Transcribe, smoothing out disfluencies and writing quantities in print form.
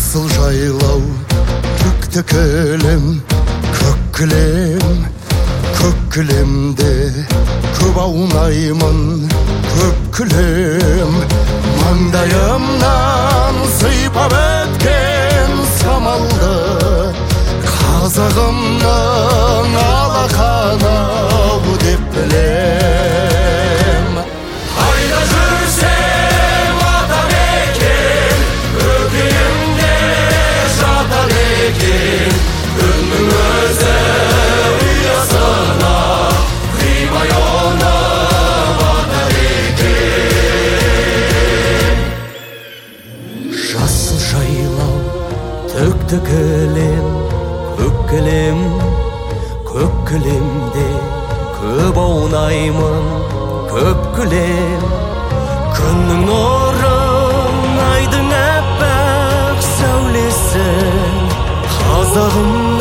жасыл жайлау, көкті кілем, көк кілем, көк кілемде көп аунаймын, көк кілем. Маңдайымнан сыйпап өткен самалды, қазағымның алақанау деп білем. Қайда жүрсем атамекен, көкейімде жатар екен. Күннің өзі ұясына қимай ойнап атар екен. Жасыл жайлау, төкті кілем, көк кілем, көк кілемде көп аунаймын, көк кілем. Күннің нұрын, айдың әппақ сәулесі, қазағым